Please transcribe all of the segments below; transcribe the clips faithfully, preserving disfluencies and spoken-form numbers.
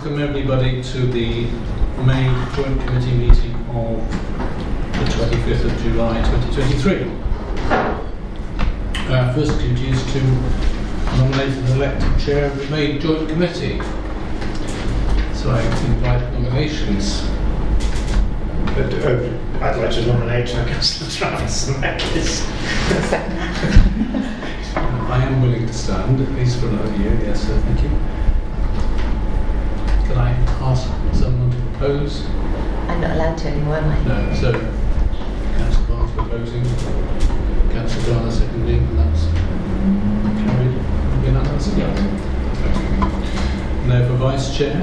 welcome everybody to the May Joint Committee meeting of the twenty-fifth of July twenty twenty-three. Our first duty is to nominate and elect a chair of the May Joint Committee. So I invite nominations. But, uh, I'd like to nominate uh, Councillor Travis in that case. I am willing to stand, at least for another year, yes, sir, thank you. Can I ask someone to propose? I'm not allowed to anymore, am I? No, so Councillor Barnes proposing, Councillor Garner seconding, and that's carried unanimously. Now for Vice Chair,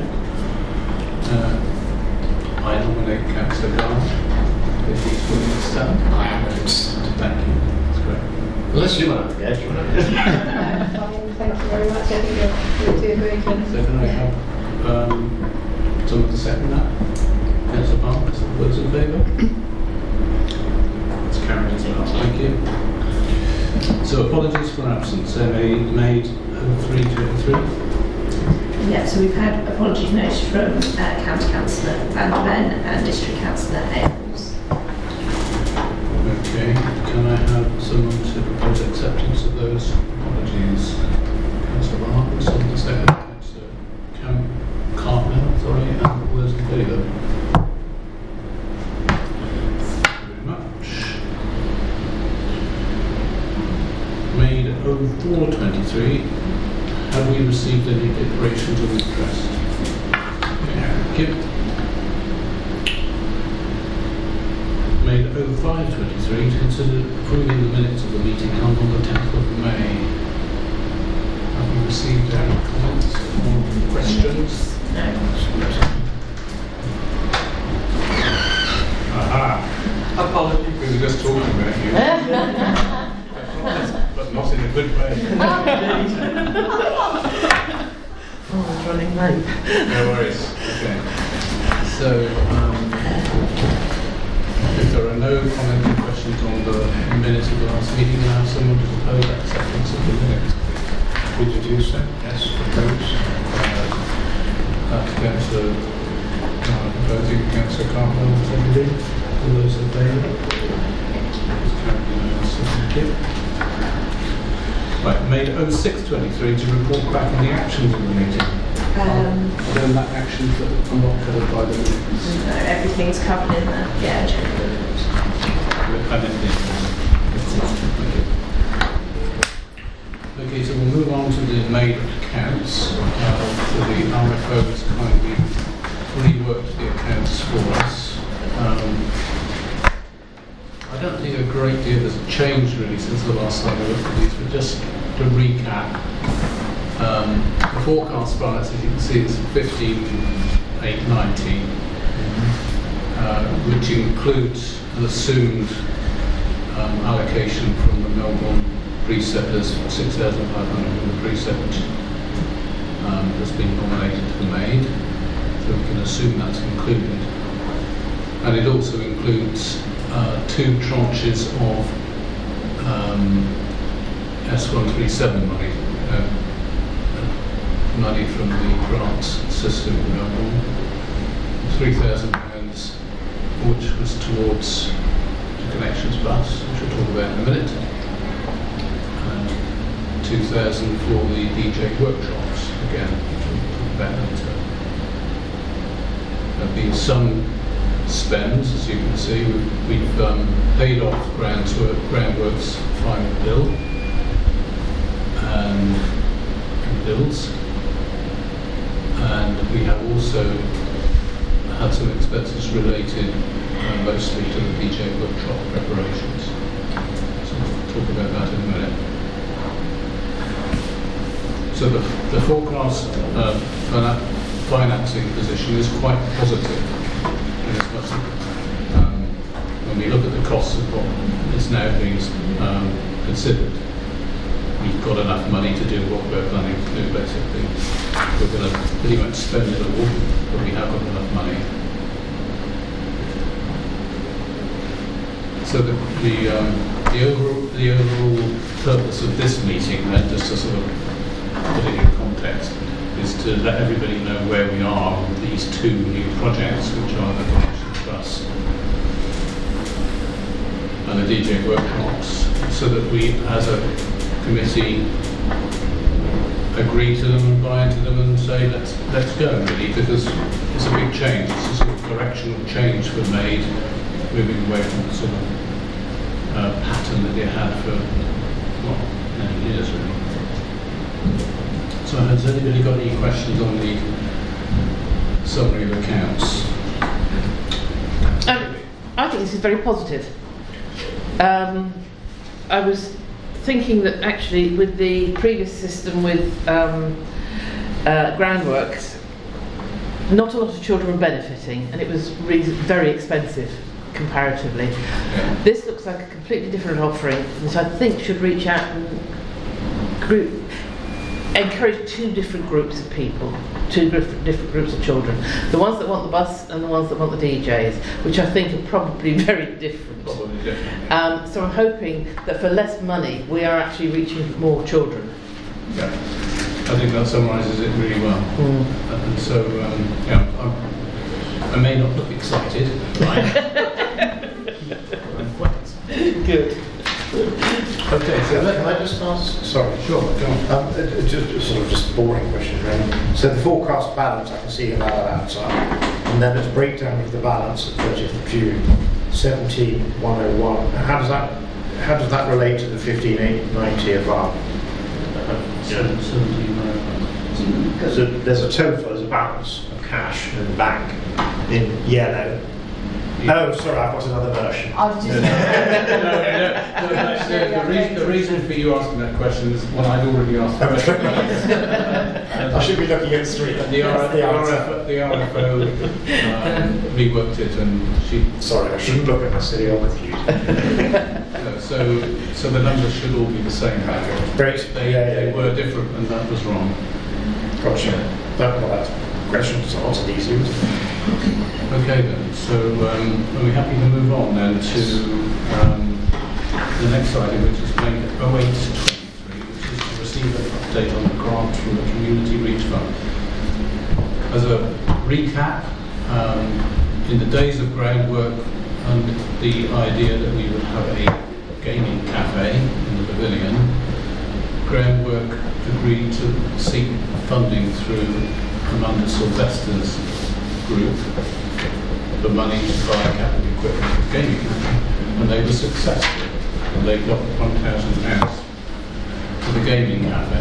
uh, I nominate Councillor Garner, if he's willing to stand. I am willing to stand. Thank you, that's great. Unless you want to, yeah, you want to. Thank you very much. I think you're, you're doing great. So can I have um, someone to second that? Councillor Barnes, those in favour? That's carried as well, thank you. So apologies for absence, M A made oh three twenty-three. Yeah, so we've had apology notes from uh, County Councillor Van der Ven and District Councillor Ailes. Okay, can I have someone to propose acceptance of those apologies? Councillor Barnes, on the second. Councillor Cam Cartmel, sorry, and all those in favour? Thank you very much. Made oh four twenty-three. Have we received any declarations of interest? Thank you. Made oh five twenty-three to consider approving the minutes of the meeting held on the tenth of May. Have we received any comments or questions? No. Aha! Apologies. We were just talking about you. But not in a good way. Oh, it's running late. No worries. Okay. So, um, if there are no comments or questions on the minutes of the last meeting, I have someone to propose acceptance of the minutes. Would you do so? Yes, propose. That's Councillor uh, proposing, Councillor Cartmel seconding. All those in favour? Thank you. Right, made oh six twenty-three to report back on the actions of the meeting. Um, Then that actions that are not covered by the minutes. no, everything's covered in the yeah, agenda. And it Okay, so we'll move on to the May accounts. Uh, so the R F O has kindly reworked the accounts for us. Um, I don't think a great deal has changed really since the last time I looked at these, but just to recap, um, the forecast balance, as you can see, is fifteen eight nineteen, uh, which includes an assumed um, allocation from the Melbourne precept. There's six thousand five hundred in the precept um, that's been nominated to the maid, so we can assume that's included. And it also includes uh, two tranches of um, S one thirty-seven money, uh, money from the grants system in Melbourne, three thousand pounds, which was towards the Connections bus, which we'll talk about in a minute, and two thousand for the D J workshops, again, which we'll talk about later. There have been some spends, as you can see. We've, we've um, paid off Groundworks, Groundworks final bill and, and bills, and we have also had some expenses related uh, mostly to the D J workshop preparations. So we'll talk about that in a minute. So the, the forecast uh, financing position is quite positive. Um, when we look at the costs of what is now being um, considered, we've got enough money to do what we're planning to do, basically. We're going to pretty much spend it all, but we have got enough money. So the, the, um, the, overall, the overall purpose of this meeting, then, just to sort of put it in context, is to let everybody know where we are with these two new projects, which are the Connections Bus and the D J workshops, so that we, as a committee, agree to them and buy into them and say let's let's go, really, because it's a big change. It's a sort of directional change for MAID, moving away from the sort of uh, pattern that they had for well, many years, really. So has anybody got any questions on the summary of accounts? Um, I think this is very positive. Um, I was thinking that actually with the previous system with um, uh, groundworks, not a lot of children were benefiting, and it was re- very expensive comparatively. Yeah. This looks like a completely different offering, which I think should reach out and group, encourage two different groups of people, two different, different groups of children. The ones that want the bus and the ones that want the D Js, which I think are probably very different. Probably different. Um, so I'm hoping that for less money we are actually reaching more children. Yeah, I think that summarises it really well. Mm. And so, um, yeah, I'm, I may not look excited, right? I'm quite excited. Good. Okay, so Can let, I just ask? Sorry. sure, go on. Um, it- it just just sort of just a boring question, really. So the forecast balance, I can see about that outside, and then there's a breakdown of the balance at thirtieth of June, seventeen one oh one. How does that how does that relate to the fifteen eight ninety above? Seven- seventeen, uh, So there's a total, there's a balance of cash in the bank in yellow. Oh, sorry, I've got another version. I was just no, no, no, no, the, the, reason, the reason for you asking that question is when I'd already asked the question. I should be looking at the street. The, R- the, R F, the R F O um, reworked it, and she. Sorry, I shouldn't look at my city all confused. No, so, so the numbers should all be the same. Great. They, Yeah, yeah, they yeah. were different, and that was wrong. Gotcha. That, well, that question was answered easily, wasn't it? Okay then. So um, are we happy to move on then to um, the next item, which is MAID oh eight twenty-three, which is to receive an update on the grant from the Community Reach Fund. As a recap, um, in the days of groundwork and the idea that we would have a gaming cafe in the pavilion, groundwork agreed to seek funding through Amanda Sylvester's group for money to buy capital equipment for gaming cafe, and they were successful. And they got one thousand pounds for the gaming cafe.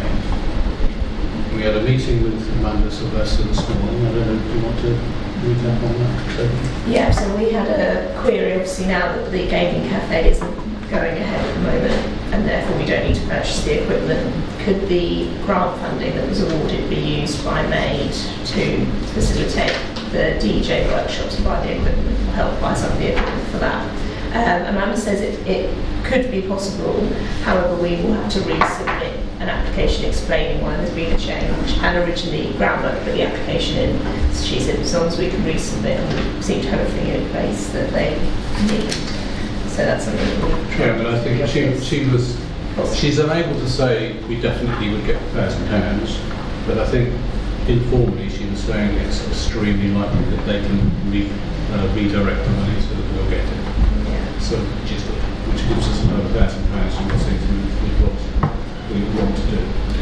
We had a meeting with Amanda Sylvester this morning. I don't know, do you want to recap on that? Yeah, so we had a query, obviously, now that the gaming cafe isn't going ahead at the moment, and therefore we don't need to purchase the equipment. Could the grant funding that was awarded be used by MAID to facilitate the D J workshops, buy the equipment, or help buy some of the equipment for that? Um, Amanda says it, it could be possible, however we will have to resubmit an application explaining why there's been a change, and originally groundwork put the application in. She said as long as we can resubmit, and we seem to have everything in place that they need. So that's something that we Yeah, but I think she, she was, she's unable to say we definitely would get a thousand pounds, but I think informally she was saying it's extremely likely that they can re, uh, redirect the money so that we'll get it. Yeah. So, which, is, which gives us another thousand pounds from the things with what we want to do.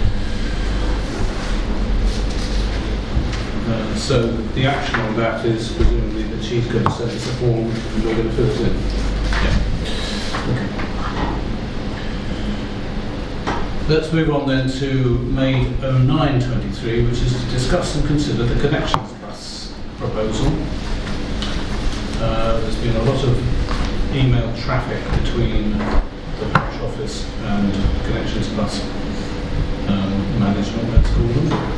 Uh, so the action on that is presumably that she's going to send us a form and we're going to fill it in. Yeah. Okay. Let's move on then to MAID oh nine twenty-three, which is to discuss and consider the Connections Plus proposal. Uh, there's been a lot of email traffic between the parish office and Connections Plus um, management, let's call them.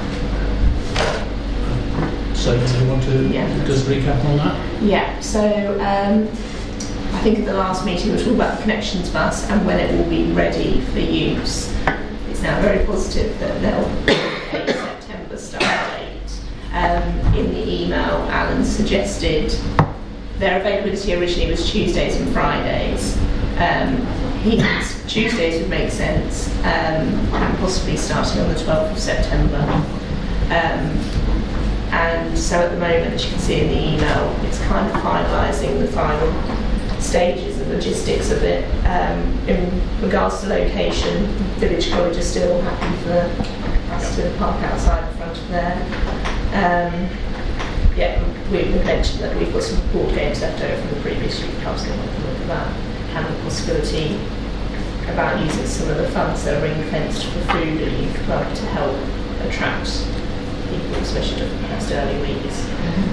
So do you want to Yeah. just recap on that? Yeah, so um, I think at the last meeting we were talking about the Connections Bus and when it will be ready for use. It's now very positive that they'll be a September start date. Um, in the email, Alan suggested their availability originally was Tuesdays and Fridays. Um, he thinks Tuesdays would make sense, um, and possibly starting on the twelfth of September. Um, So at the moment, as you can see in the email, it's kind of finalising the final stages and logistics of it. Um, in regards to location, Village College is still happy for us to park outside the front of there. Um, yeah, we, we mentioned that we've got some board games left over from the previous youth clubs, and we can look at that, and the possibility about using some of the funds that are ring-fenced for food at youth club to help attract people, especially during the past early weeks.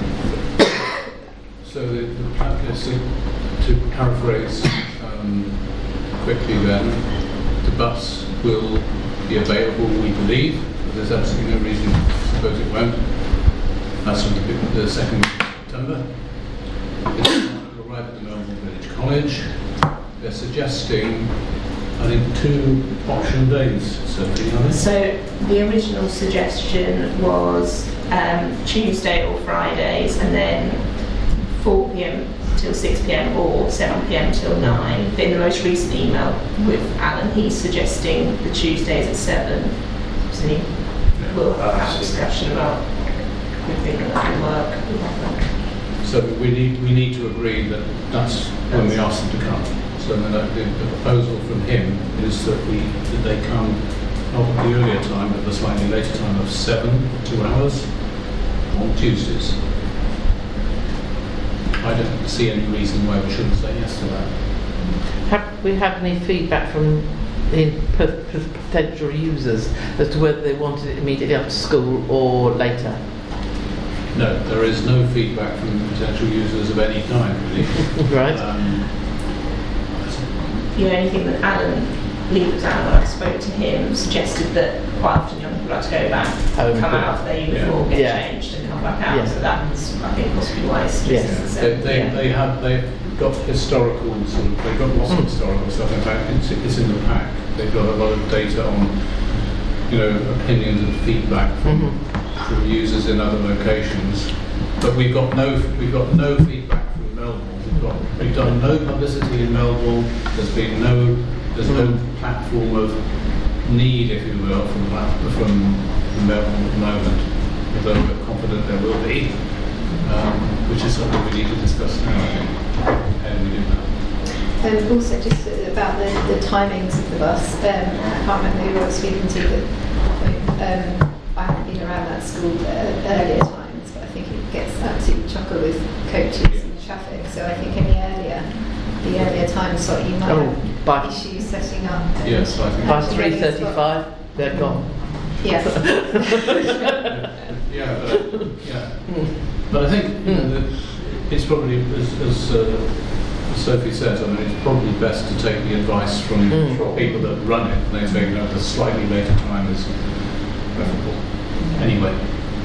So the, the plan is to, to paraphrase um, quickly then, the bus will be available, we believe, but there's absolutely no reason to suppose it won't. That's from the, the second of September. It will arrive at the Melbourne Village College. They're suggesting, I think, two option days, certainly, are they? So the original suggestion was um, Tuesday or Fridays, and then four p.m. till six p.m. or seven p.m. till nine. But in the most recent email with Alan, he's suggesting the Tuesdays at seven. So he will have a discussion about we think that will work. We'll have that. So we need we need to agree that that's when we ask them to come. So then the, the proposal from him is that we that they come not at the earlier time, but the slightly later time of seven, two hours on Tuesdays. I don't see any reason why we shouldn't say yes to that. Have we had any feedback from the p- p- potential users as to whether they wanted it immediately after school or later? No, there is no feedback from potential users of any kind, really. Right. Um, The only thing that Alan leaves out when I spoke to him suggested that quite often young people like to go back, Oh, come good. out of their uniform, get Yeah. changed and come back out. Yeah. So that's, I think, possibly why it's Yeah. suggested They, seven. they, Yeah. they have they've got historical sort of they've got lots of Mm. historical stuff. In fact, it's, it's in the pack. They've got a lot of data on, you know, opinions and feedback from, Mhm. from users in other locations. But we've got no we've got no feedback from Melbourne. We've got we've done no publicity in Melbourne. There's been no there's no platform of need, if you will, from from Melbourne at the moment. Although we're confident there will be. Um, which is something we need to discuss now, I think. How do we do that? Um, also, just about the, the timings of the bus, um, I can't remember who I was speaking to, but um, I haven't been around that school uh, earlier times, but I think it gets absolutely chocker with coaches and traffic, so I think any earlier, the earlier time slot you might Oh, have by issues setting up. and Yes, I think by actually three getting a spot. thirty-five, they're gone. Yes. Yeah, but, yeah. But I think you know, that it's probably, as, as, uh, as Sophie says, I mean, it's probably best to take the advice from, Mm. from people that run it. They say, you know, the slightly later time is preferable. Anyway.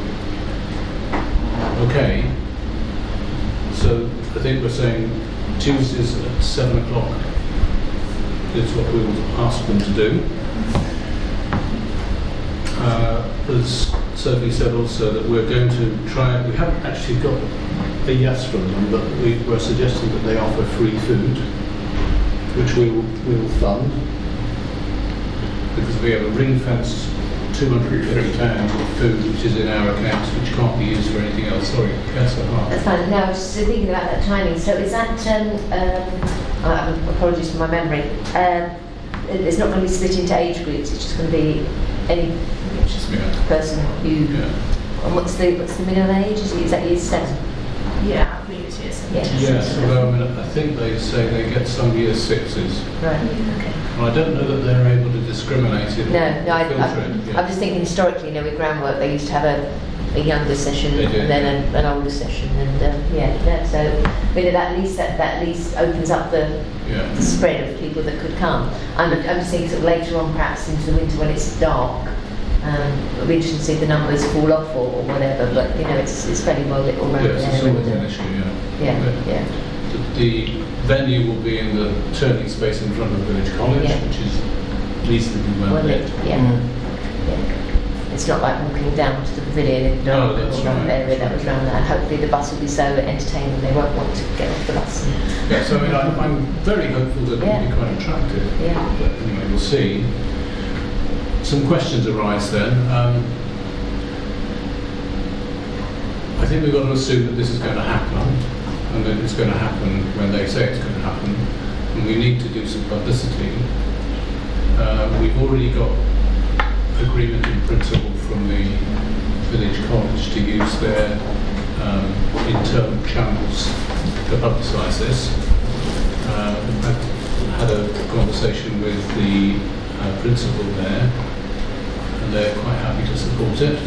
Okay. So I think we're saying Tuesdays at seven o'clock is what we will ask them to do. Uh, as Sophie said also that we're going to try, we haven't actually got a yes from them, but we were suggesting that they offer free food, which we will, we will fund, because we have a ring-fenced two hundred fifty pounds of food which is in our accounts, which can't be used for anything else. Sorry, Councillor Hart. That's fine. No, I was just thinking about that timing. So is that, um, um, uh, apologies for my memory, um, it's not going to be split into age groups, it's just going to be any Yeah. person who, Yeah. and what's the, what's the minimum age? Is, it, is that year seven? Yeah, I believe it's year seven. Yes. Yes, although I mean, I think they say they get some year sixes. Right, okay. And I don't know that they're able to discriminate it. No, no, I, filter I, it, yeah. I'm just thinking historically, you know, with groundwork, they used to have a, a younger session They did, and then yeah. a, an older session, and um, yeah, no, so really that at least that, that at least opens up the, Yeah. the spread of people that could come. I'm, I'm just thinking sort of later on, perhaps into the winter when it's dark. Um, it'll be interesting to see if the numbers fall off or, or whatever, but you know, it's it's fairly well lit all around Yes, it's there. always and, an uh, issue, yeah. yeah, yeah. The, the venue will be in the turning space in front of Village College, Yeah. which is reasonably well Well lit. lit, yeah. Mm. yeah. It's not like walking down to the pavilion in the No, dark that's or around right, the area that's that right. was around that. Hopefully the bus will be so entertaining they won't want to get off the bus. And, Yeah, so I mean, I'm, I'm very hopeful that it'll Yeah. be quite attractive. Yeah. But anyway, we'll see. Some questions arise then. Um, I think we've got to assume that this is going to happen, and that it's going to happen when they say it's going to happen, and we need to do some publicity. Uh, we've already got agreement in principle from the village college to use their um, internal channels to publicise this. Uh, I've had a conversation with the uh, principal there, and they're quite happy to support it.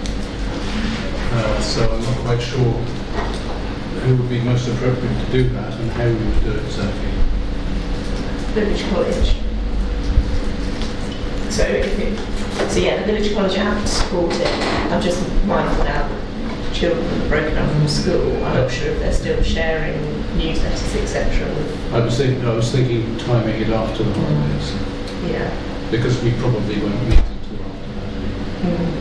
Uh, so I'm not quite sure who would be most appropriate to do that and how we would do it exactly. Village College. So, if it, so yeah, the Village College have to support it. I'm just mindful now that children are broken up from school. I'm not sure if they're still sharing newsletters, et cetera. I was thinking, I was thinking timing it after the holidays, Yeah. because we probably won't meet until after that. Mm.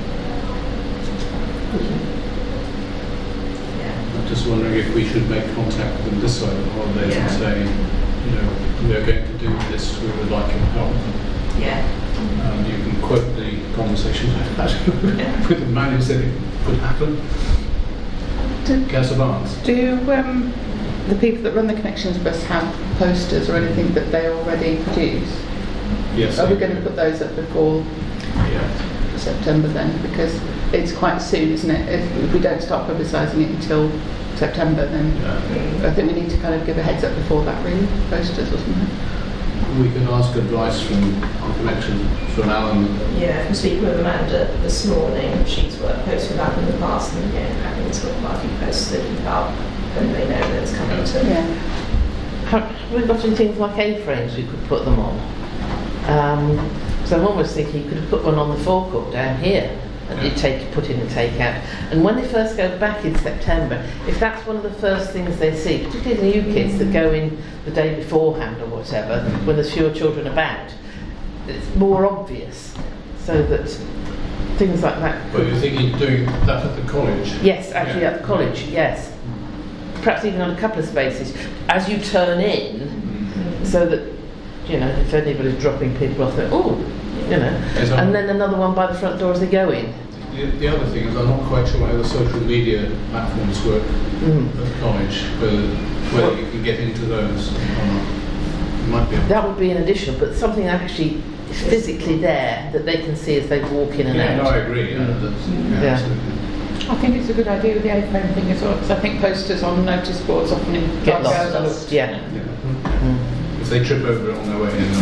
Yeah. I'm just wondering if we should make contact with them this side of the holidays Yeah. and say, you know, we are going to do this, we would like your help. Yeah. Um, you can quote the conversation I had with the man who said it could happen. Do, Councillor Barnes. do um, the people that run the Connections Bus have posters or anything that they already produce? Yes. Are we I going to do. put those up before Yeah. September then? Because it's quite soon, isn't it? If we don't start publicising it until September, then Yeah. I think we need to kind of give a heads up before that, really. Posters or something. We can ask advice from the connection, from Alan. Yeah, I'm speaking with Amanda this morning. She's worked posts with that in the past, and again, having sort of quite a few posts that about when they know that it's coming to. Yeah. Have have we got any things like A-frames we could put them on? Um, so I'm almost thinking you could have put one on the forecourt down here, and you take, put in and take out. And when they first go back in September, if that's one of the first things they see, particularly the new kids that go in the day beforehand or whatever, when there's fewer children about, it's more obvious, so that things like that. But you're thinking of doing that at the college? Yes, actually Yeah. at the college, yes. Perhaps even on a couple of spaces, as you turn in, so that, you know, if anybody's dropping people off there, oh, you know, Yes, I'm- and then another one by the front door as they go in. The, the other thing is I'm not quite sure how the social media platforms work Mm. at the college, whether, whether you can get into those or not. It might be. That would be an addition, but something actually is physically there that they can see as they walk in and Yeah, no, I out. agree. Yeah, Mm. that's, yeah, Yeah. absolutely. I think it's a good idea with the A-frame thing as well, because I think posters on notice boards often in Get dark lost. overlooked. Yeah. Yeah. Mm. If they trip over it on their way in.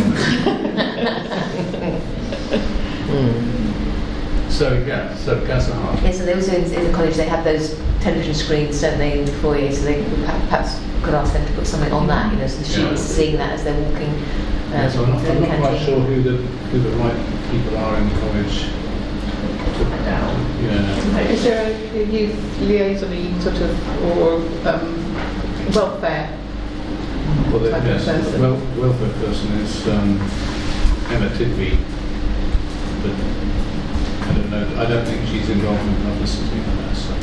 Mm. So, yeah, so Councillor Hart. Yeah, so they also in, in the college they have those television screens, don't they, in the foyer? So they could perhaps, perhaps could ask them to put something on that, you know, so the students are seeing that as they're walking. Um, Yeah, so I'm not, through I'm the not quite canteen. sure who the who the right people are in college. Find out. Yeah. Is there a, a youth liaison sort of, or um, welfare? Well, the, Type of yes, the person. wel- welfare person is um, Emma Tidby, but I don't know. I don't think she's involved in publicity as such.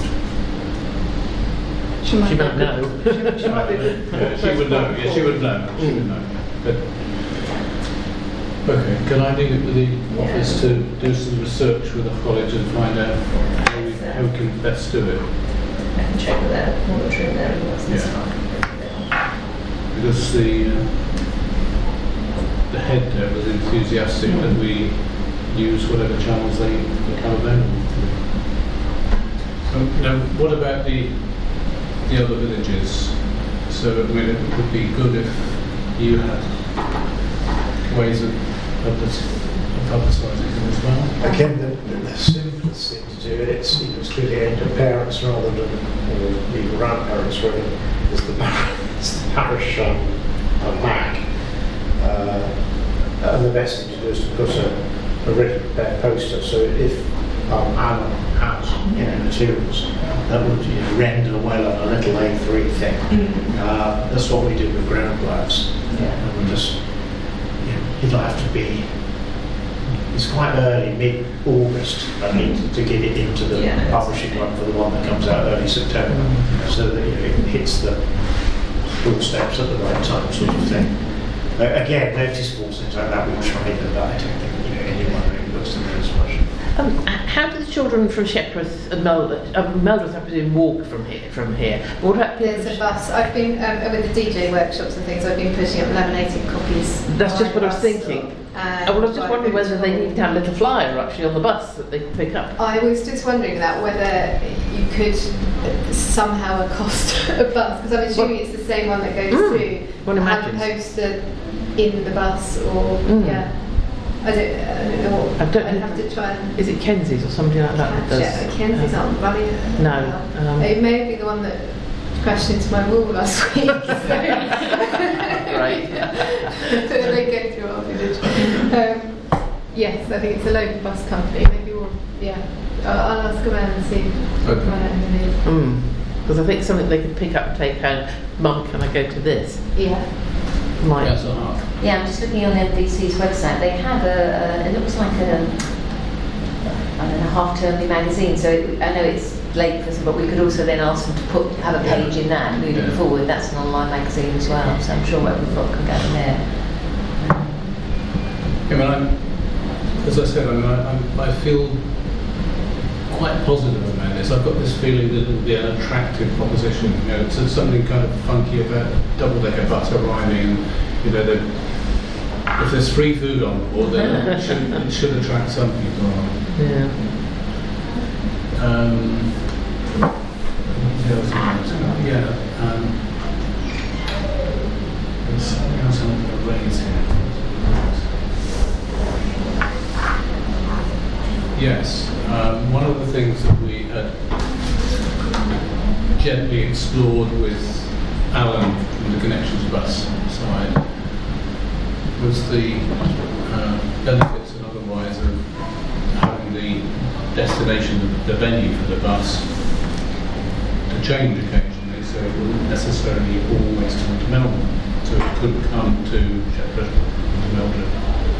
She might, She be might a know. good- She, she might be a good. Yeah, she would know. Yeah, she would know. She would know. But okay, can I leave it with the office to do some research with the college and find out how we, how we can best do it? I can check with their monitoring their emails this Yeah. time. Because the uh, the head there was enthusiastic that we use whatever channels they become available. Um, now, what about the the other villages? So, I mean, it would be good if you had ways of publicising them as well. Again, the, the simplest thing to do, it's it's really aimed at parents rather than or even grandparents really, is the, par- is the parish um, uh, Mac. Uh, and the best thing to do is to put a, a written prepared poster, so if um, Alan has any materials that would you know, render well on a little A three thing. Uh, that's what we did with ground glass. And we just, you know, it'll have to be, it's quite early, mid-August, I think, to get it into the Yeah. publishing run for the one that comes out early September, so that you know, it hits the doorsteps at the right time, sort of thing. Uh, again, notice boards, things like that, we've tried, but I don't think you know, anyone really looks at it as much. Um, h- how do the children from Shepworth and Meldon, uh, Meldon I presume walk from here? From here. What about people? There's a bus. I've been um, with the D J workshops and things. I've been putting up laminated copies. That's on just what I was bus. thinking. And Oh, well, I was just like wondering whether they people- need to have a little flyer actually on the bus that they can pick up. I was just wondering that whether you could somehow accost a bus, because I'm assuming it's the same one that goes Mm, through. one Have a imagines. poster in the bus, or Mm. yeah. I don't, I don't know what. I don't I'd know. have to try and Is it Kenzie's or somebody like that that catch does? it. Kenzie's uh, aren't running it. No, um, It may be the one that crashed into my wall last week. So. Right. So they go through our village. Um, yes, I think it's a local bus company. Maybe we'll, yeah. I'll, I'll ask around and see. Okay. Find out who it is. Mm. Because I think something they could pick up and take home. Mum, can I go to this? Yeah. Might. Yes, I have. Yeah, I'm just looking on N B C's website. They have a, a it looks like a, I don't know, half-termly magazine. So it, I know it's late for some, but we could also then ask them to put have a page in that moving Yeah. forward. That's an online magazine as well. So I'm sure what we've got can go in there. I mean, I'm, as I said, I mean, I, I'm, I feel quite positive about this. I've got this feeling that it'll be an attractive proposition. You know, it's something kind of funky about double-decker bus arriving. And, you know, the, if there's free food on board, then it should, it should attract some people. Yeah. Um, what else I was gonna- yeah. Um, there's something else I want to raise here. Yes, um, one of the things that we had gently explored with Alan from the Connections Bus side was the uh, benefits and otherwise of having the destination, the venue for the bus to change occasionally, so it wouldn't necessarily always come to Melbourne, so it could come to Shepperton, to Melbourne.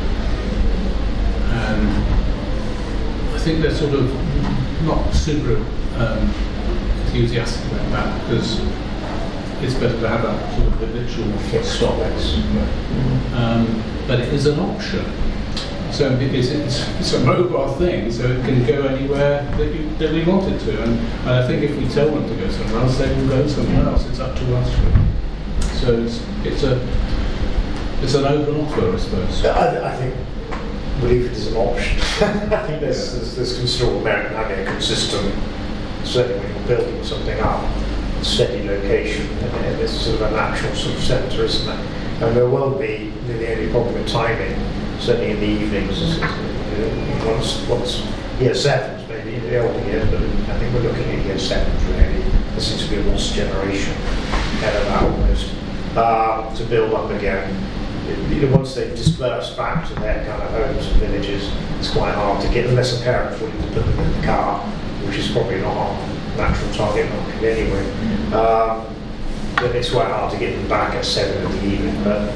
And I think they're sort of not super um, enthusiastic about that because it's better to have that sort of habitual stop. Um, but it is an option. So it is, it's, it's a mobile thing, so it can go anywhere that, you, that we want it to. And, and I think if we tell them to go somewhere else, they will go somewhere else. It's up to us. Really. So it's, it's a it's an open offer, I suppose. I, I think believe it is an option. I think there's, there's, there's considerable merit in having a consistent, certainly when you're building something up, steady location, and it's sort of a natural sort of centre, isn't it? And there will be the only problem with timing, certainly in the evenings, is, uh, once, once year sevens, maybe in the older years, but I think we're looking at year sevens really. There seems to be a lost generation ahead of that almost, uh, to build up again. You know, once they've dispersed back to their kind of homes and villages, it's quite hard to get, unless a parent's willing to put them in the car, which is probably not our natural target market anyway. Um, then it's quite hard to get them back at seven in the evening, but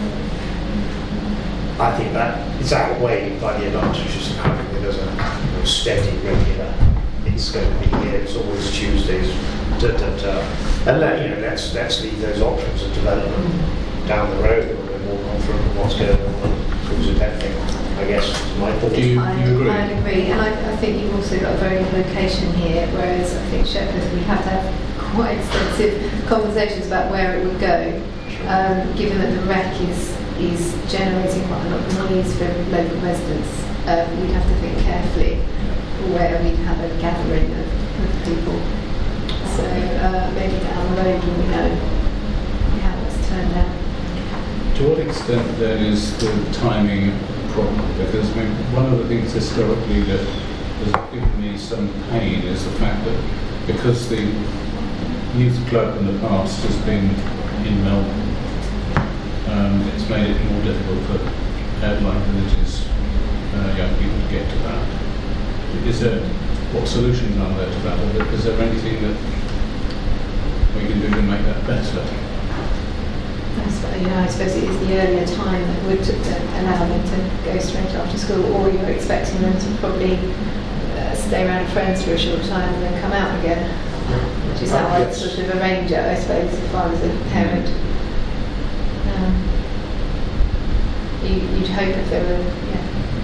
I think that it's outweighed by the advantages of having it as a steady, regular, it's going to be here, it's always Tuesdays, da, da, da. And let, you know, let's, let's leave those options of development down the road when we're more confident of what's going on in terms of everything, I guess, is my thought. Do you, I, you agree? I agree, and I, I think you've also got a very good location here, whereas I think Shepperton, we have to have quite extensive conversations about where it would go, um, given that the wreck is, is generating quite a lot of noise from local residents. Um, we'd have to think carefully where we'd have a gathering of, of people. So uh, maybe down the road when we know how it's turned out. To what extent then is the timing a problem? Because I mean, one of the things historically that has given me some pain is the fact that because the youth club in the past has been in Melbourne, um, it's made it more difficult for outlying villages, uh, young people to get to that. Is there, what solutions are there to that? Or is there anything that we can do to make that better? I suppose, you know, I suppose it is the earlier time that would uh, allow them to go straight after school, or you're expecting them to probably uh, stay around with friends for a short time and then come out again, which is how I'd Yes. sort of arrange it, I suppose, if I was a parent. Um, you, you'd hope if there were, yeah,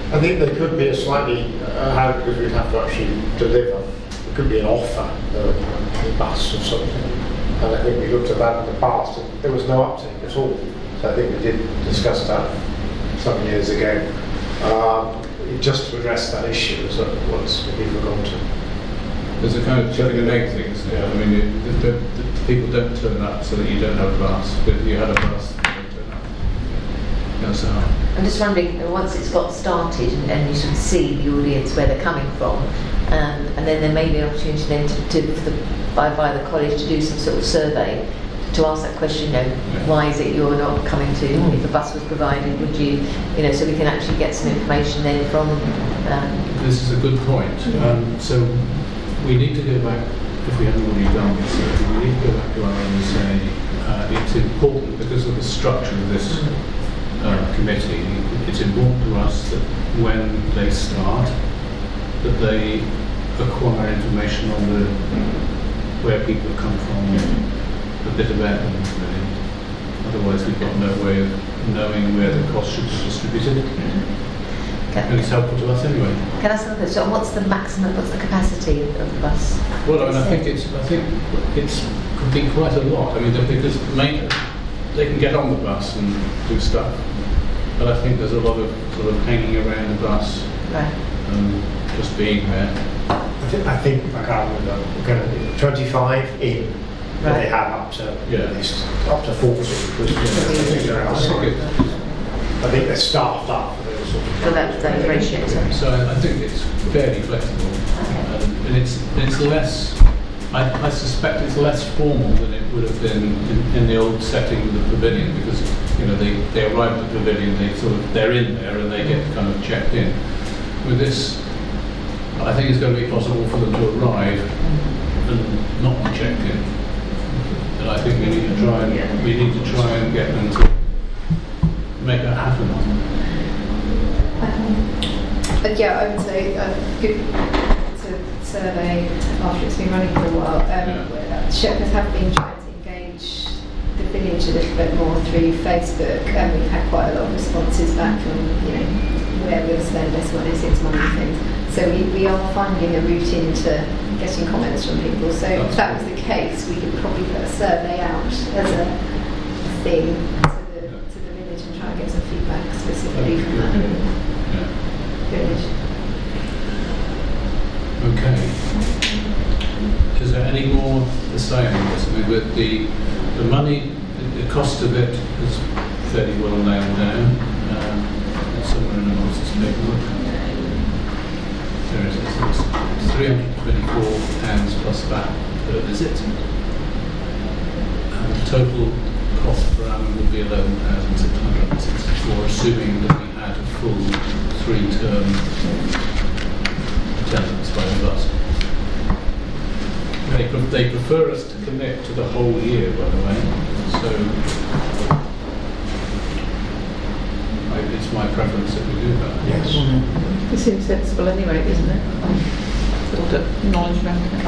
I think there could be a slightly, uh, how, because we'd have to actually deliver, there could be an offer, uh, a bus or something. And I think we looked at that in the past, and there was no uptake at all. So I think we did discuss that some years ago. Um, just to address that issue, as once we forgot to. There's a kind of chicken and egg thing, isn't it? I mean, it, the, the, the people don't turn up so that you don't have a bus, but if you had a bus, they don't turn up. Yeah, so. I'm just wondering, once it's got started and, and you sort of see the audience where they're coming from, um, and then there may be an opportunity then to, to for the, by, by the college to do some sort of survey to ask that question, you know, yeah. why is it you're not coming to? If a bus was provided, would you, you know, so we can actually get some information then from. Um, this is a good point. Um, so we need to go back, if we haven't already done this, so we need to go back to our own and say uh, it's important because of the structure of this uh, committee. It's important to us that when they start, that they acquire information on the where people have come from. A bit about them, really. Otherwise, we've got no way of knowing where the cost should be distributed. Okay. And it's helpful to us anyway. Can I ask another question? What's the maximum, what's the capacity of the bus? Well, I mean, I think it's, I think it's could be quite a lot. I mean, because main, they can get on the bus and do stuff, but I think there's a lot of sort of hanging around the bus, Right. um, just being there. I think, I think I can't remember, we're going to be twenty-five in. But Right. they have up to Yeah. at least up to forty. Because, I think they're I think outside. it- I think they're staffed up for those sort of. For that, that ratio, sorry. So I I think it's fairly flexible, um, and it's it's less. I, I suspect it's less formal than it would have been in, in the old setting with the pavilion, because you know they, they arrive at the pavilion, they sort of they're in there and they get kind of checked in. With this, I think it's going to be possible for them to arrive and not be checked in. And I think we need to try and we need to try and get them to make that happen. But yeah, I would say uh, good to survey after it's been running for a while. Um, Yeah. Shepherds have been trying to engage the village a little bit more through Facebook, and we've had quite a lot of responses back on, you know, where we'll spend this money, six months and things. So we, we are finding a route into getting comments from people. So if that was the case, we could probably put a survey out as a, a thing to the, to the village and try and get some feedback specifically from that Yeah. village. Okay. Is there any more to say on this? I mean, with the the money, the, the cost of it is fairly well nailed down. Um, it's somewhere in amongst this paperwork. There it is. It's three hundred twenty-four pounds plus V A T per visit. And the total cost per annum would be eleven thousand six hundred sixty-four, assuming that we had a full three-term attendance by the bus. They, pre- they prefer us to commit to the whole year, by the way, so I, it's my preference that we do that. Yes. It seems sensible anyway, isn't it? Sort of knowledge around it.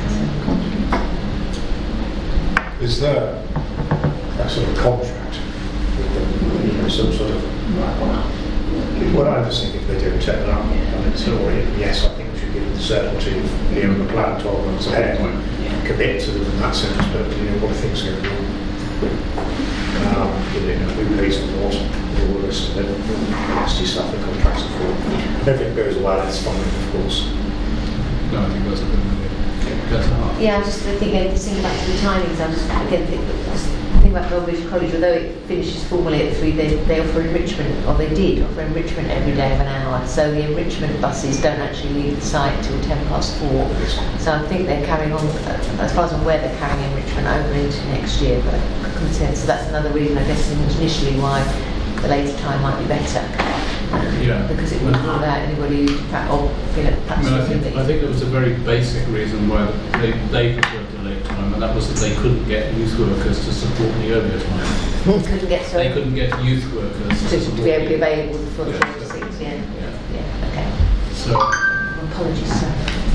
Is there a sort of contract with them, you know, some sort of. Well, I just think if they don't turn up, and it's already, yes, I think we should give them the certainty of being on the plan twelve months ahead, commit to them in that sense, but you know, what are things going on? Um, you know, who pays for what, all the rest of it, nasty stuff the contracts are for. If everything goes well, it's fine, of course. No, I think that's a good idea. That's hard. Yeah, I'm just thinking, just thinking back to the timings, I'm just again think, just thinking about Belbridge College, although it finishes formally at three, they, they offer enrichment, or they did offer enrichment every day of an hour, so the enrichment buses don't actually leave the site till ten past four. So I think they're carrying on, uh, as far as I'm aware, they're carrying enrichment over into next year, but I couldn't say, so that's another reason, I guess, initially why the later time might be better. Yeah. Because it would rule out anybody who, perhaps, or, you know, I perhaps mean, I think, something I think there was a very basic reason why they, they preferred the late time, and that was that they couldn't get youth workers to support the earlier time. couldn't get so They couldn't get youth workers to, to to support be able to be the- available for the Yeah. four to six, yeah. Yeah. Yeah, okay. So, Apologies, sir.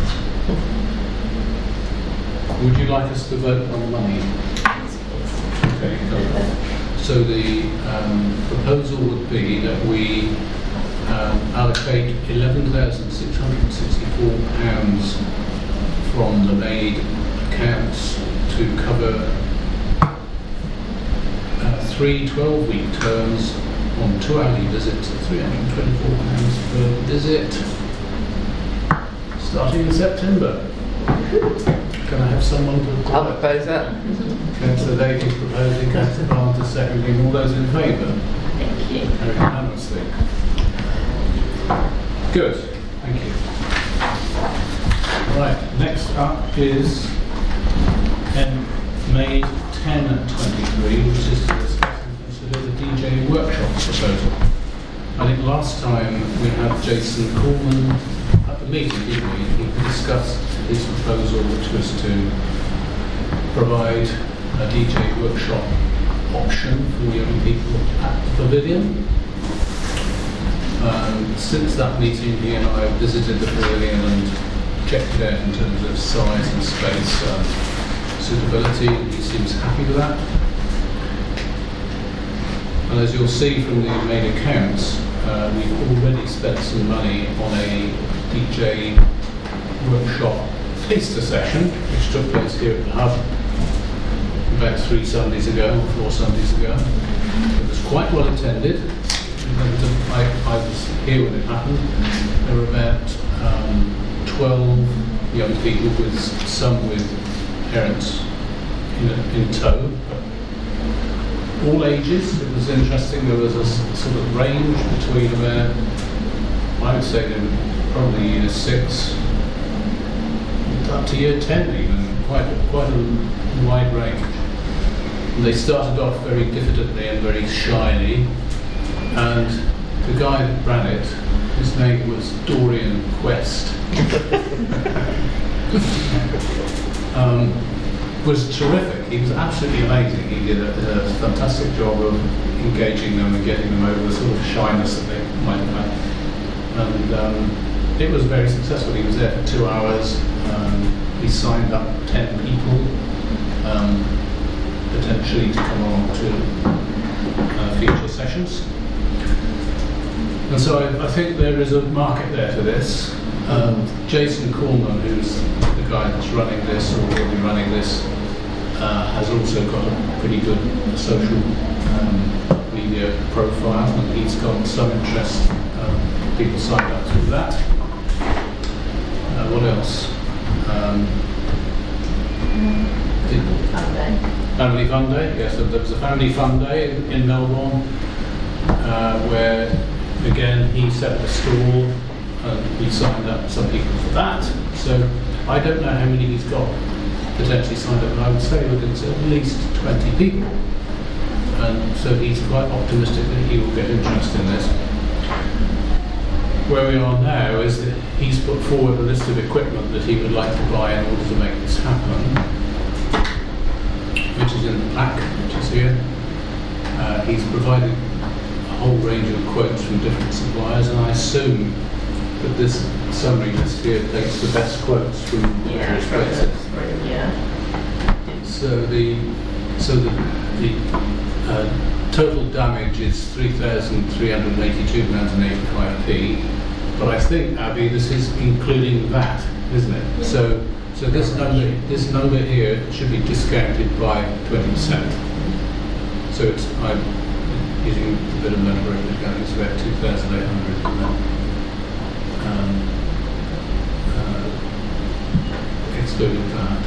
would you like us to vote on money? Okay. no. So the um, proposal would be that we um, allocate eleven thousand six hundred sixty-four pounds from the maid accounts to cover uh, three twelve-week terms on two hourly visits at three hundred twenty-four pounds per visit, starting in September. Can I have someone to... I'll propose that. Councillor Davies proposing, Councillor Barnes seconding, all those in favour? Thank you. Very unanimously. Good, thank you. Right, next up is M May ten twenty-three, which is to discuss and consider the D J workshop proposal. I think last time we had Jason Coleman at the meeting, didn't we? He discussed his proposal, which was to provide a D J workshop option for young people at the pavilion. Um, since that meeting, he and I visited the pavilion and checked it out in terms of size and space and suitability. He seems happy with that. And as you'll see from the main accounts, uh, we've already spent some money on a D J workshop Easter session, which took place here at the Hub about three Sundays ago, or four Sundays ago. It was quite well attended. I, I was here when it happened. There were about um, twelve young people, with some with parents in, in tow. All ages. It was interesting. There was a s- sort of range between about, I would say, they were probably year six up to year ten, even. Quite a, quite a wide range. And they started off very diffidently and very shyly. And the guy that ran it, his name was Dorian Quest, um, was terrific. He was absolutely amazing. He did a, a fantastic job of engaging them and getting them over the sort of shyness that they might have. And um, it was very successful. He was there for two hours. Um, he signed up ten people, um, potentially to come along to uh, future sessions. And so I, I think there is a market there for this. Um, Jason Coleman, who's the guy that's running this, or will be running this, uh, has also got a pretty good social um, media profile, and he's got some interest. Um, people signed up through that. Uh, what else? Um, Fun day. Family Fun Day, yes, there was a Family Fun Day in, in Melbourne, uh, where again he set up a stall and we signed up some people for that. So I don't know how many he's got potentially signed up, but I would say that it's at least twenty people. And so he's quite optimistic that he will get interest in this. Where we are now is that he's put forward a list of equipment that he would like to buy in order to make this happen, which is in the pack, which is here. Uh, he's provided a whole range of quotes from different suppliers, and I assume that this summary list here takes the best quotes from various places. Yeah. So the so the, the uh, total damage is three thousand three hundred eighty-two pounds and eighty-five p. But I think, Abby, this is including that, isn't it? Yeah. So so this number this number here should be discounted by twenty percent. So it's I'm using a bit of number of it going, it's about two thousand eight hundred. Um, uh, excluding that.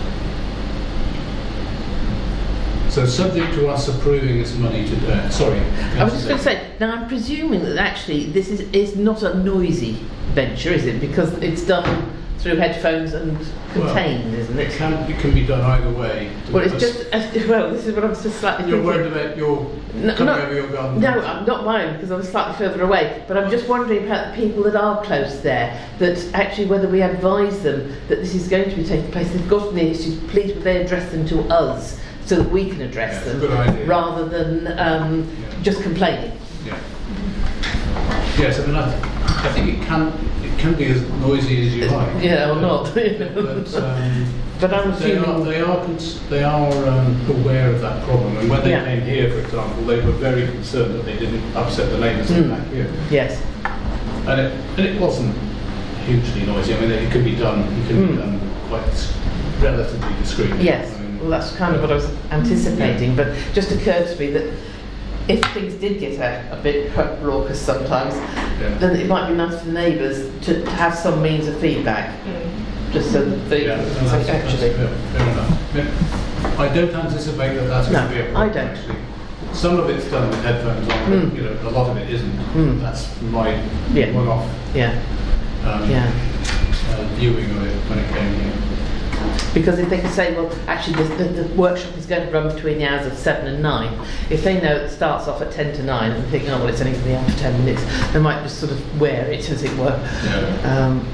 So subject to us approving this money today. Sorry. I was just going to say, now I'm presuming that actually this is, is not a noisy venture, is it? Because it's done through headphones and contained, well, isn't it? It can, it can be done either way. Well, it's just, uh, well, this is what I was just slightly You're thinking. worried about your No, coming not- over your garden? No, I'm not mine, because I'm slightly further away. But I'm just wondering about the people that are close there, that actually whether we advise them that this is going to be taking place, they've got any issues, please would they address them to us so that we can address Yeah, them, good idea. rather than um, Yeah. just complaining. Yeah. Yes, I mean, I, I think it can it can be as noisy as you like. Yeah, or not. But, um, But I'm they are assuming... they are cons- they are um, aware of that problem, and when they Yeah. came here, for example, they were very concerned that they didn't upset the neighbours in Mm. back here. Yes. And it, and it wasn't hugely noisy. I mean, it could be done, it could be Mm. done quite relatively discreetly. Yes, I mean, well, that's kind of what I was anticipating, but just occurred to me that if things did get a, a bit raucous sometimes, yeah. then it might be nice for neighbours to, to have some means of feedback, just so that they Yeah, no, say, that's, actually. that's fair, fair enough. Yeah. I don't anticipate that that's going No, to be a I problem, don't. actually. Some of it's done with headphones on, Mm. but you know, a lot of it isn't. Mm. That's my Yeah. one-off Yeah, um, yeah. uh, viewing of it when it came here. Because if they can say, well, actually the, the, the workshop is going to run between the hours of seven and nine, if they know it starts off at ten to nine and think, oh, well, it's only going to be on for ten minutes, they might just sort of wear it, as it were. Yeah. Um,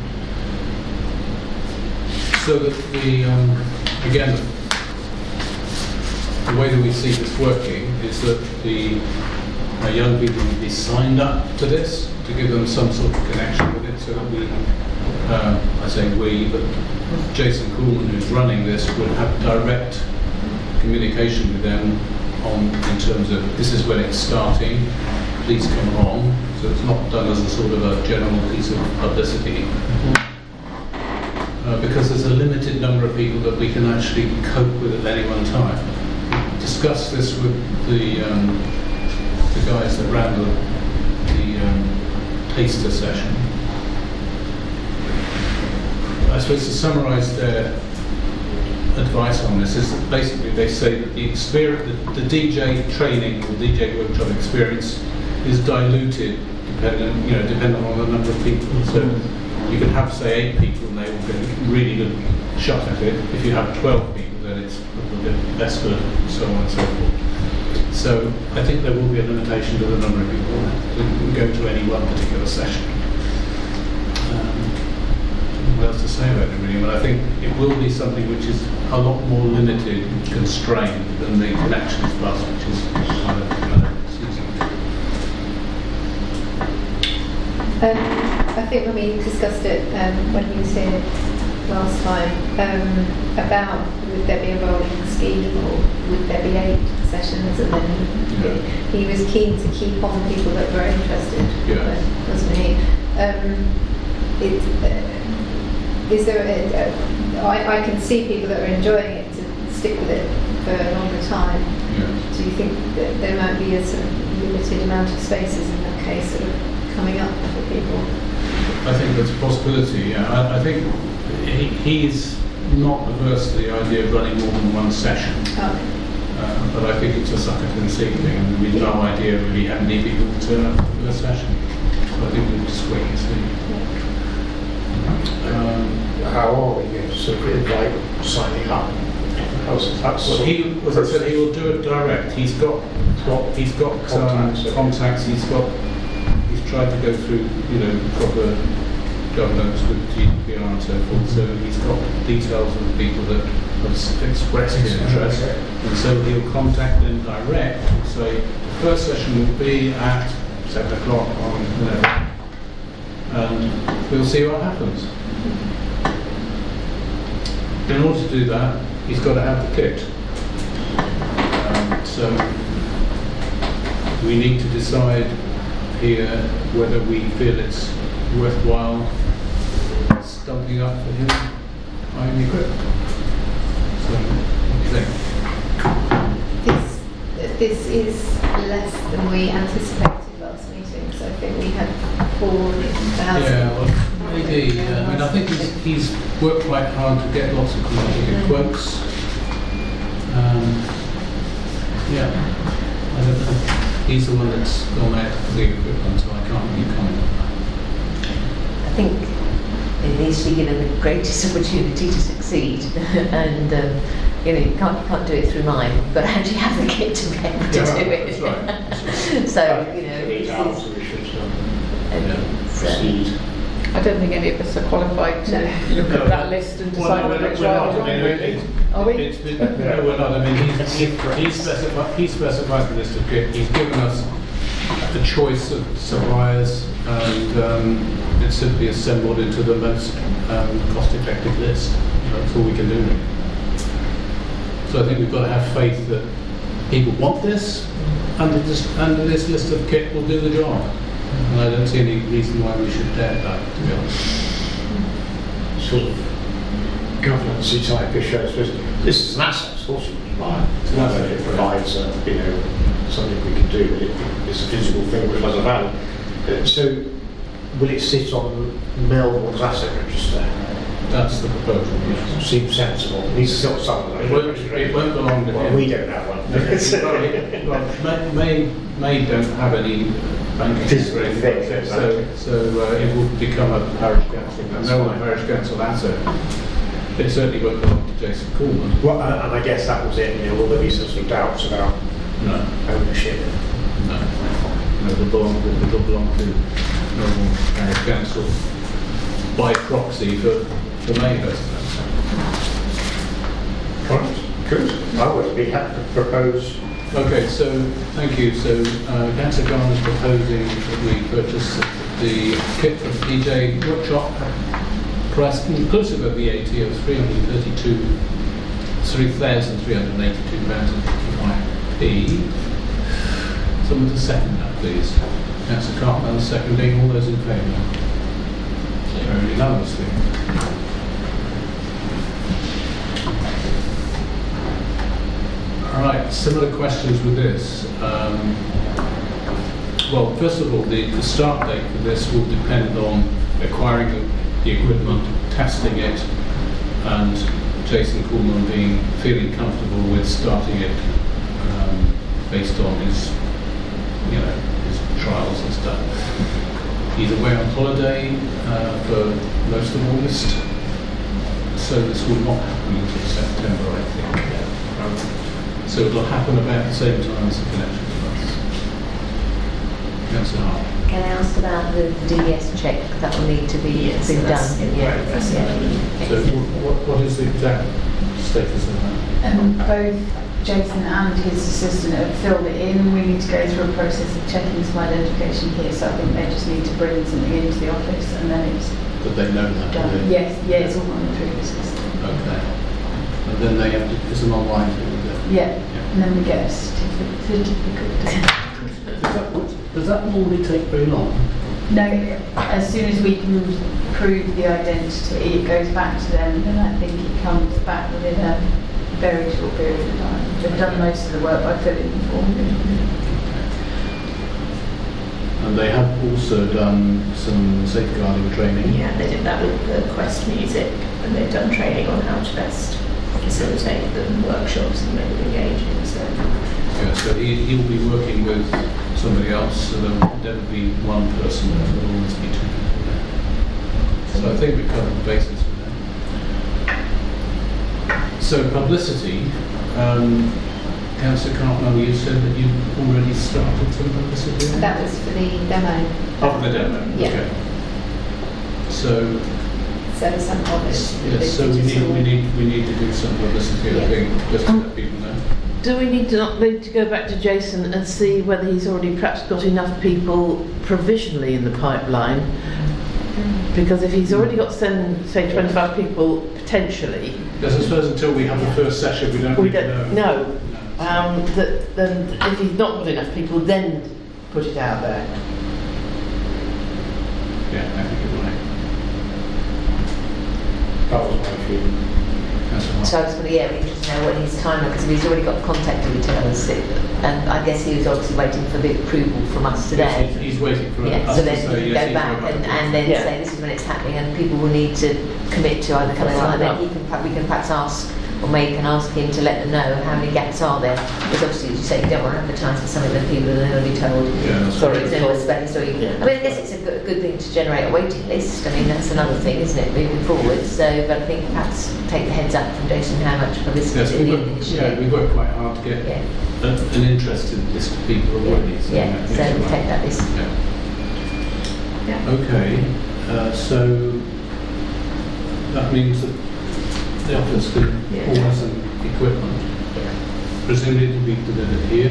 So that the, um, again, the way that we see this working is that the uh, young people would be signed up to this to give them some sort of connection with it, so that we, uh, I say we, but Jason Coolman, who's running this, would have direct communication with them on in terms of this is when it's starting, please come along. So it's not done as a sort of a general piece of publicity. Uh, because there's a limited number of people that we can actually cope with at any one time. We discussed this with the um, the guys that ran the, the um, taster session. I suppose to summarise their advice on this is that basically they say that the experience, the, the D J training or D J workshop experience is diluted depending, you know, depending on the number of people. So you can have, say, eight people and they will get a really good shot at it. If you have twelve people, then it's a little bit less good, and so on and so forth. So I think there will be a limitation to the number of people who can go to any one particular session. Um, what else to say about it, really? But I think it will be something which is a lot more limited, constrained than the Connections Plus, which is kind of uh, using. Um, I think when we discussed it um, when he was here last time um, about would there be a rolling scheme or would there be eight sessions, and then Yeah. he, he was keen to keep on people that were interested, Yeah. wasn't he? Um, it, uh, is there a, a, I, I can see people that are enjoying it to stick with it for a longer time. Yeah. Do you think that there might be a sort of limited amount of spaces in that case sort of coming up for people? I think that's a possibility. Yeah. I, I think he, he's not averse to the idea of running more than one session, Okay. uh, but I think it's a sucker to see thing, and we've no idea really how many people will turn up for a session. So I think we'll just wait and see. Um, How are we going to sort of invite signing up? How's, that's well, he, as I said, he will do it direct. He's got, got he's got um, Contacts, yeah. contacts. He's got. He's tried to go through, you know, proper governance with G D P R and so forth. So he's got details of the people that have s- expressed interest, and so he'll contact them direct and say the first session will be at seven o'clock on whatever, and we'll see what happens. In order to do that, he's got to have the kit. Um, so we need to decide here whether we feel it's worthwhile stumping up for him buying the equipment. So, what do you think? This, this is less than we anticipated last meeting, so I think we had four thousand. Yeah, well, maybe. Uh, I mean, I think he's, he's worked quite hard to get lots of competitive quotes. Um, yeah, I don't know. He's the one that's gone out for the equipment, so I can't really comment on that. I think it needs to be given the greatest opportunity to succeed, and um, you know, you can't, you can't do it through mine, but actually have the kit to be able to Yeah, do that's it. right, that's right. So, you know, Eight it's, hours, it's, so we should um, Yeah. it's, uh, proceed. I don't think any of us are qualified to look No. at that list and decide Well, whether we're it's not- right or we're not. wrong, I mean, really. it's- Are we? It's been, no, we're not. I mean, he's, he, he specified, he specified the list of kit. He's given us a choice of suppliers, and um, it's simply assembled into the most um, cost-effective list. That's all we can do. So I think we've got to have faith that people want this, and this, and this list of kit will do the job. And I don't see any reason why we should doubt that, to be honest. Sort of governance-y type issue. I suppose this is an asset, of course, you can buy. It's an asset, It provides, uh, you know, something we can do. It, it's a physical thing which has a value. Uh, so, will it sit on Melbourne's asset register? That's the proposal, yes. Seems sensible. It needs to sit on some of It those. won't, it won't belong to Well, him. we don't have one. Well, May, May, May don't have any bank Physical accounts, thing, so, so uh, it will become a parish council, no one parish council asset. It certainly won't belong to Jason Coleman. Well, uh, and I guess that was it. You know, will there be some sort of doubts about No, ownership? no. No, it'll belong, it'll belong to normal parish council by proxy for, for Mayhurst. Right. Good. I would be happy to propose. Okay, so thank you. So uh, Councillor Garner is proposing that we purchase the kit from P J Workshop, price inclusive of V A T of three hundred thirty-two, three thousand three hundred eighty-two pounds and fifty-five p. Someone to second that, please. Councillor Cartmel seconding. All those in favour? Very unanimously. All right, similar questions with this. Um, well, first of all, the, the start date for this will depend on acquiring the, the equipment, testing it, and Jason Coleman being feeling comfortable with starting it um, based on his, you know, his trials and stuff. He's away on holiday uh, for most of August, so this will not happen until September, I think. Um, So it'll happen about the same time as the connection to us. Councillor Hart. Can I ask about the D B S check that will need to be Yes, been that's done? in Yeah, progress. yeah. So what, what is the exact status of that? Um, both Jason and his assistant have filled it in. We need to go through a process of checking some identification here, so I think they just need to bring something into the office and then it's That they know that? done. do they? Yes, yeah, it's all running through the system. Okay. And then they have to, it's an online thing, is it? Yeah, and then we get a certificate. certificate. Does that, does that normally take very long? No, as soon as we can prove the identity, it goes back to them, and I think it comes back within a very short period of time. They've done most of the work by filling the form. And they have also done some safeguarding training. Yeah, they did that with the Quest Music, and they've done training on how to best facilitate the workshops and maybe engaging. So Yeah, so he, he'll be working with somebody else, so there will never be one person, there will always be two people there. So I think we've covered the basis with that. So publicity, um, Councillor Cartmel, you said that you've already started some publicity? That was for the demo. Of the demo, Yeah. okay. So, So some of it. yes, so we need, we need, we need to do some publicity, I Yeah. think, just to let people know. Do we need to not need to go back to Jason and see whether he's already perhaps got enough people provisionally in the pipeline? Because if he's already got send, say twenty-five people potentially, Yes, I suppose until we have the first session, we don't we really don't know. know. Um, that then if he's not got enough people, then put it out there. Yeah, I think you're right. That was my feeling. Councillor Hart. So I just want to, yeah, we just know what his time, because if he's already got contact details, it- and I guess he was obviously waiting for the approval from us today. Yes, he's, he's waiting for Yeah, us so to then say he can yes, go he's back very and, much and then Yeah. say this is when it's happening, and people will need to commit to either coming along, and then he can, perhaps- we can perhaps ask, or May can ask him to let them know how many gaps are there. Because obviously, as you say, you don't want to advertise for something that people are then going to be told, Yeah, that's sorry, right. there's no more space, or you, I mean, I guess it's a good, good thing to generate a waiting list. I mean, that's another thing, isn't it, moving forward. So, but I think perhaps take the heads up from Jason how much publicity Yes, they we need work, initially. yeah, we work quite hard to get Yeah, a, an interested list of people already. So yeah, yes, so you're we right. take that list. Yeah. yeah. Okay, uh, so that means that the office can Yeah. order some equipment, presumably to be delivered here.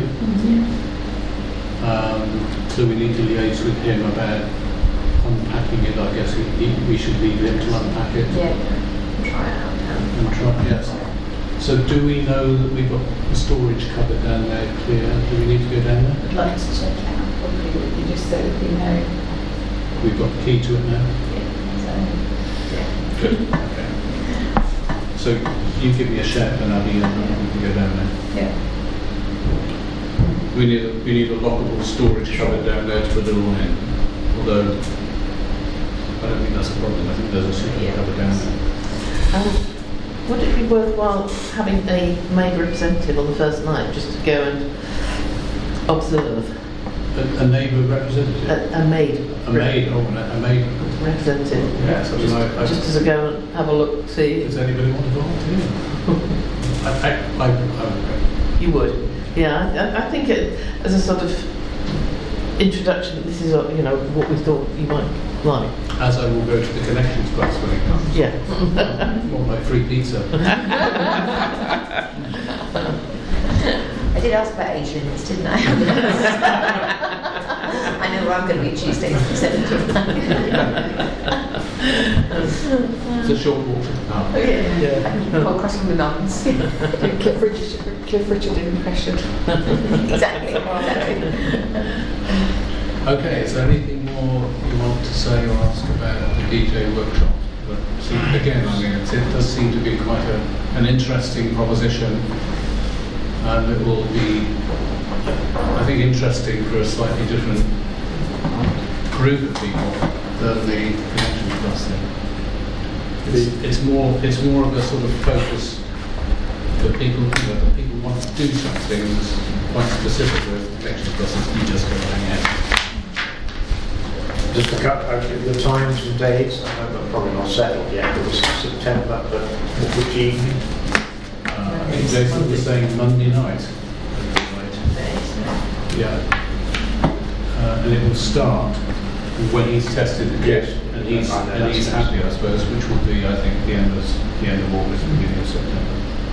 Um, so we need to liaise with him about unpacking it. I guess he, he, we should leave him to unpack it Yeah. Try it out. and try. Yes. So do we know that we've got the storage cupboard down there clear? Do we need to go down there? I'd like to check out properly with you, just so that we know. We've got the key to it now. So, Good. Okay. So you give me a shout and I'll be in and we can go down there. yeah. We need a, we need a lockable storage cupboard down there to put it all in. Although I don't think that's a problem. I think there's a secret cupboard down there. Um, would it be worthwhile having a maid representative on the first night just to go and observe? A, a neighbour representative. A, a maid. A maid. Oh, a maid. Representative. Yeah, so just, I, I, just as a go and have a look, see. Does anybody want to volunteer? I, I, I, I, You would. Yeah, I, I think it, as a sort of introduction, this is uh, you know what we thought you might like. As I will go to the connections class when it comes. Yeah. More like free pizza. I did ask about age limits, didn't I? I know where I'm going to be Tuesday, the seventeenth. It's a short walk. Oh. Oh, yeah. Yeah. Or crossing the mountains. Cliff Richard, Cliff Richard impression. Exactly. exactly. Okay, is there anything more you want to say or ask about the D J workshop? But see, again, I mean, it, it does seem to be quite a, an interesting proposition. And it will be, I think, interesting for a slightly different group of people than the Connection Plus thing. It's, it's more, it's more of a sort of focus that people, you know, that people want to do something that's quite specific with Connection Plus. Is you just go hang out. Just to cut uh, the times and dates, I know they're probably not settled yet, but it's September, but which evening? Uh, I think Jason was saying Monday night. Yeah. Uh, and it will start when he's tested the kit, Yes. and he's I know, and he's that's happy, I suppose, which will be, I think, the end of the end of August, beginning of September.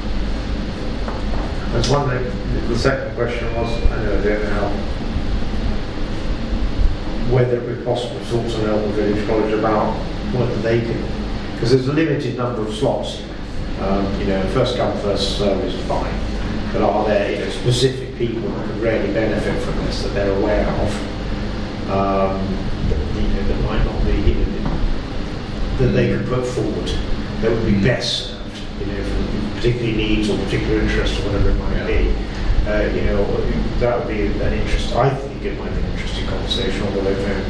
I was wondering, the second question was, I know I don't know whether it would be possible to talk to Melbourne Village College about whether they can, because there's a limited number of slots. Um, you know, first come, first serve is fine. But are there, you know, specific people who could really benefit from this that they're aware of, um, that, you know, that might not be, you know, that they could put forward that would be best served, you know, for particular needs or particular interest or whatever it might Yeah. be. Uh, you know, that would be an interest. I think it might be an interesting conversation, although I don't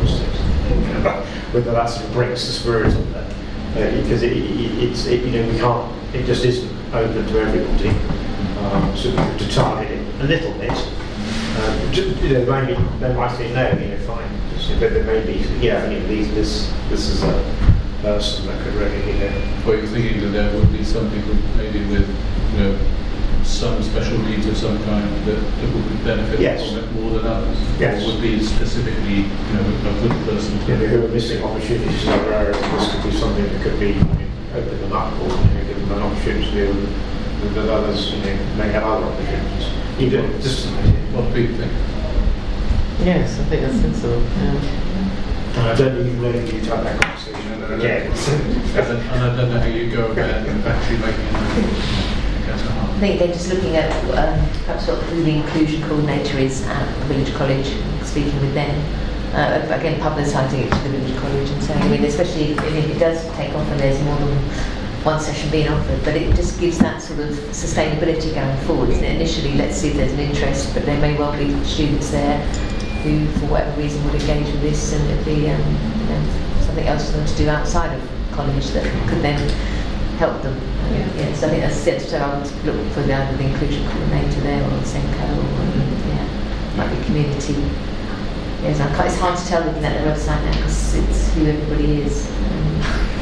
know about whether that sort of breaks the spirit of that. Uh, because it, it, it's, it, you know, we can't, it just isn't open to everybody. Um, so we have to target it a little bit. Um, just, you know, maybe they might say no, you know, fine. Just, but there may be, yeah, you know, these, this, this is a person that could really, you know. Well, you're thinking that there would be some people maybe with, you know, some special needs of some kind that, that would benefit Yes. from it more than others. Yes. Or would be specifically, you know, a good person to You know, who are missing opportunities in other areas. This could be something that could be, I mean, open them up or, you know, give them an opportunity to deal with, with others, you know, may have other opportunities. You know, just an idea. What do people think? Yes, I think that's sensible. Yeah. And I don't even know if you've had that conversation again. And and I don't know how you go about actually making it. I think they're just looking at um, perhaps what who the inclusion coordinator is at the Village College, speaking with them. Uh, again, publicising it to the Village College and saying, I mean, especially if, if it does take off and there's more than one session being offered, but it just gives that sort of sustainability going forward, isn't it? Initially, let's see if there's an interest, but there may well be students there who, for whatever reason, would engage with this, and it'd be um, you know, something else for them to do outside of college that could then help them. Yeah. Yeah, so I think that's it. So I would look for the, either the inclusion coordinator there or the Senko, or yeah, might be community. Yes, I can't, it's hard to tell looking at the website now because it's who everybody is. Um,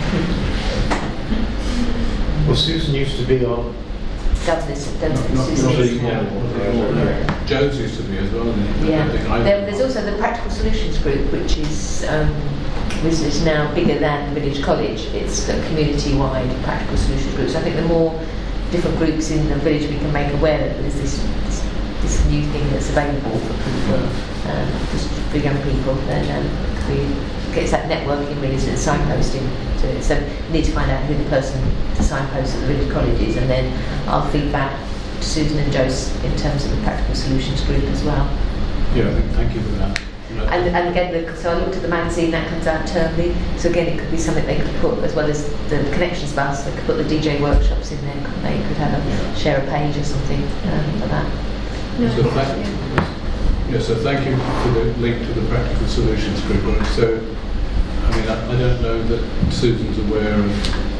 Well, Susan used to be on. does this, does Not, not, Susan not is- anymore. Yeah. Jones used to be as well, didn't he? I Yeah, don't think I- there, there's also the Practical Solutions Group, which is um, which is now bigger than Village College. It's a community-wide Practical Solutions Group. So I think the more different groups in the village we can make aware that there's this this, this new thing that's available for people, um, just for young people, then um, we it's that networking really, so it's signposting to it. So we need to find out who the person to signpost at the Village College is, and then I'll feed back to Susan and Jose in terms of the Practical Solutions Group as well. Yeah, I think- thank you for that. Right. And, and again, the, so I looked at the magazine that comes out termly. So again, it could be something they could put, as well as the connections bus. They could put the D J workshops in there. Couldn't they? Could have a share a page or something um, for that. So thank, yeah, so thank you for the link to the Practical Solutions Group. So, I mean, I, I don't know that Susan's aware of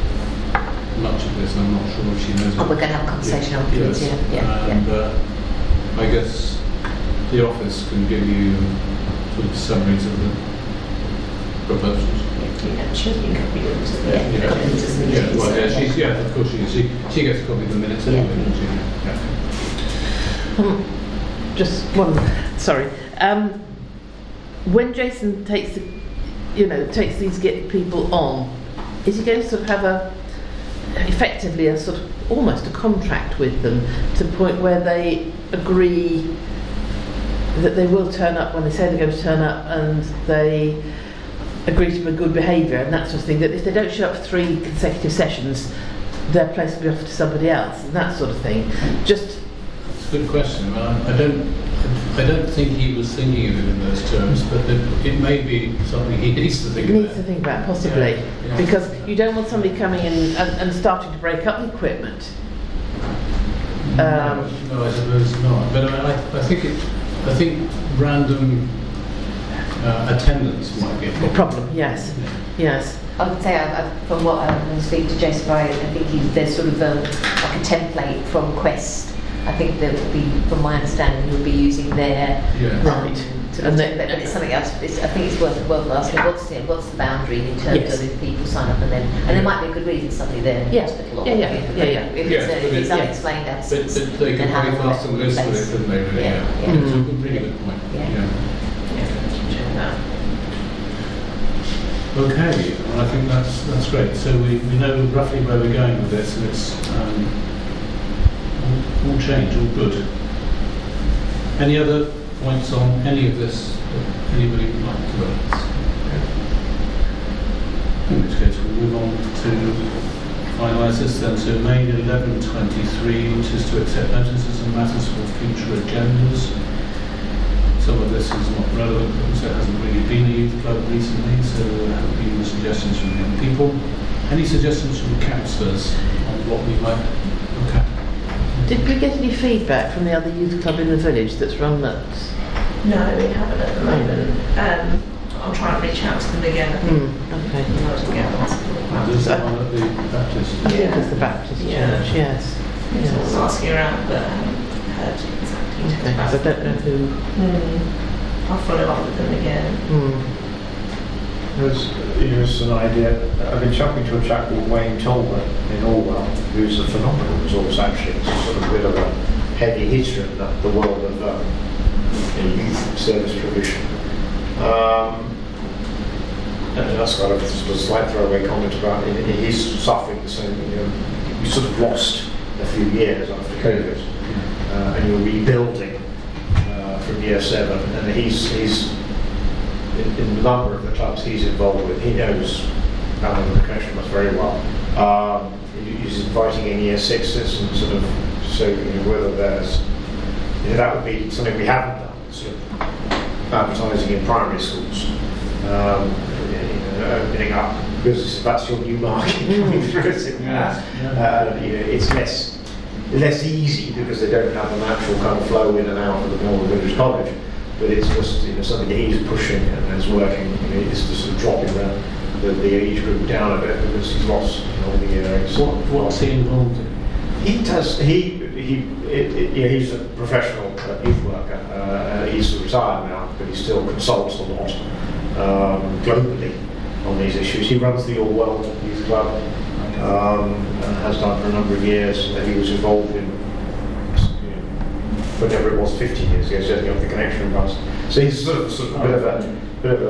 much of this. I'm not sure if she knows. Oh, it. we're going to have a conversation afterwards. Yes. Yeah, yeah, And yeah. uh, I guess the office can give you sort of summaries of the proposals. Yeah, she's been copied into the Yeah. Yeah, copies of the yeah, meetings. well, yeah, she's, yeah, of course she is. She, she gets a copy of the minutes Yeah. anyway, doesn't she? Yeah. Um, just one, sorry. Um, when Jason takes, the, you know, takes these get people on, is he going to sort of have a, effectively a sort of almost a contract with them to the point where they agree that they will turn up when they say they're going to turn up, and they agree to be good behaviour and that sort of thing, that if they don't show up for three consecutive sessions, their place will be offered to somebody else and that sort of thing? Just It's a good question. Well, I, I don't, I don't think he was thinking of it in those terms, but it, it may be something he needs to think needs about. to think about, possibly, Yeah, yeah. because you don't want somebody coming in and, and starting to break up the equipment. Um, no, no, I suppose not. But I, mean, I, I think it, I think random uh, attendance might be a problem. problem, yes, Yeah. yes. I would say, I, I, from what I'm going to speak to Jason Bryant, I think he, there's sort of um, like a template from Quest. I think that would be, from my understanding, he would be using their Yeah. Right. To And and, they- and it's something else. It's, I think it's worth worth asking. What's the what's the boundary in terms Yes. of if people sign up and then and there might be a good reason somebody there in the Yeah. hospital or Yeah, yeah, if, yeah, yeah. if Yeah, it's, but a, if it- it's yeah. unexplained But, absence, but they then can how very long fast that and will list with place. it, couldn't they? Really? Yeah, Yeah. yeah. It's a Mm. really good point. Yeah. Yeah. Yeah, check that. Okay, well, I think that's that's great. So we, we know roughly where we're going with this, and it's um, all, all change, all good. Any other points on any of this that anybody would like to raise? In which case we'll move on to finalise this then. So May eleven twenty-three, which is to accept notices and matters for future agendas. Some of this is not relevant because it hasn't really been a youth club recently, so there have been suggestions from young people. Any suggestions from councillors on what we might look at? Did we get any feedback from the other youth club in the village that's run that? No, we haven't at the moment. Um, I'll try and reach out to them again. I think Hmm, okay. we might get that. There's the one at the Baptist. Yeah. It's the Baptist Yeah. Church, yes. I was yes. asking around, but I haven't heard exactly. Okay, because I don't know who. Hmm. I'll follow up with them again. Hmm. There's, here's an idea. I've been chatting to a chap called Wayne Tolman in Orwell, who's a phenomenal resource actually. It's a sort of bit of a heavy hitter in the, the world of um, youth service provision. Um, and that's kind of sort of slight throwaway comment about it. He's suffering the same, you know, you sort of lost a few years after COVID, uh, and you're rebuilding uh, from year seven, and he's he's in, in the number of the clubs he's involved with, he knows Alan and the Connection Bus very well. Um, he- he's inviting in year sixes and sort of so you know, whether there's you know, that would be something we haven't done, sort of advertising in primary schools, um, you know, opening up because that's your new market coming through. Isn't it? Yeah. Uh, you know, it's less less easy because they don't have the natural kind of flow in and out of the normal village college. But it's just you know something that he's pushing and is working. You know, it's just sort of dropping the, the, the age group down a bit because he's lost you know, all the year eights. What, what's he involved in? He does. He he. It, it, yeah, he's a professional uh, youth worker. Uh, he's retired now, but he still consults a lot um, globally on these issues. He runs the All World Youth Club um, and has done for a number of years. And he was involved in whatever it was, fifteen years ago, setting up the Connection Bus. So he's sort of, sort of a bit of a, bit of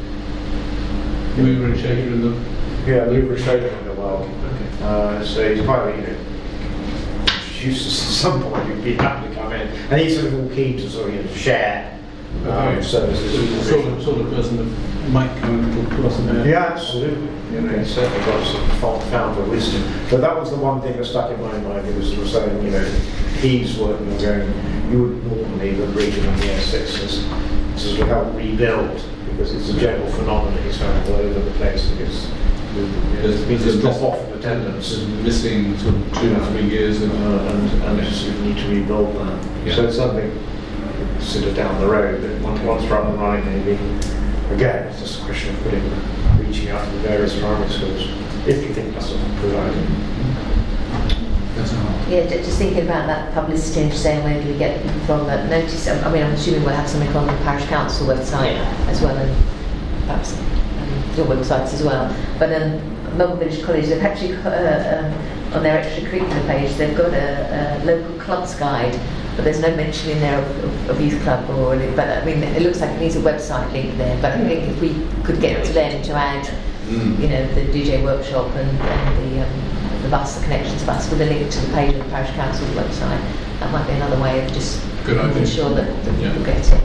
a Mover and shaker in the... yeah, mover and shaker in the world. Okay. Uh, so he's quite, you know, used to at some point he'd be happy to come in, and he's sort of all keen to sort of you know, share um, Okay. services. Sort of, sort of person that might come and talk to us about. Yeah, absolutely. You know, he's certainly got some fo- founder wisdom. But that was the one thing that stuck in my mind. It was sort of saying, you know, he's working and going, you would normally, the region on the S six is to sort of help rebuild, because it's a general phenomenon he's found all over the place. Because there's been this drop off in attendance. There's missing sort of two or three years of Uh, and, and it's, you need to rebuild that. Yeah. So it's something sort of down the road that once, once run and running, maybe again, it's just a question of putting, reaching out to the various primary schools, if you think that's a good idea. That's all. Yeah, ju- just thinking about that publicity and just saying where do we get people from that notice. I mean, I'm assuming we'll have something on the parish council website as well, and perhaps um, your websites as well. But um, Melbourne Village College, they've actually got, uh, um, on their extracurricular page, they've got a, a local clubs guide, but there's no mention in there of, of, of youth club or any, but I mean, it looks like it needs a website link there. But I think if we could get to them to add, Mm. you know, the D J workshop and, and the um, the bus, the connections bus, with a link to the page of the parish council website, that might be another way of just Good idea. making sure that, that Yeah. people get it.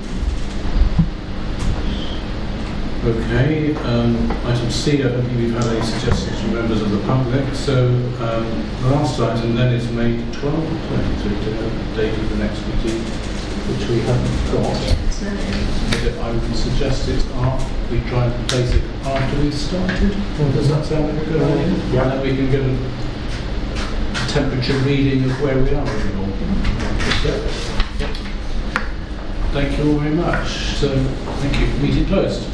Okay, um, item C, I don't think we've had any suggestions from members of the public. So um, the last item then is May twelfth, twenty-three, the date of the next meeting, which we haven't got. I would suggest it after, we try and place it after we've started. Does that sound like a good idea? Yeah. And then we can get a temperature reading of where we are in it all. Thank you all very much. So, thank you. Meeting closed.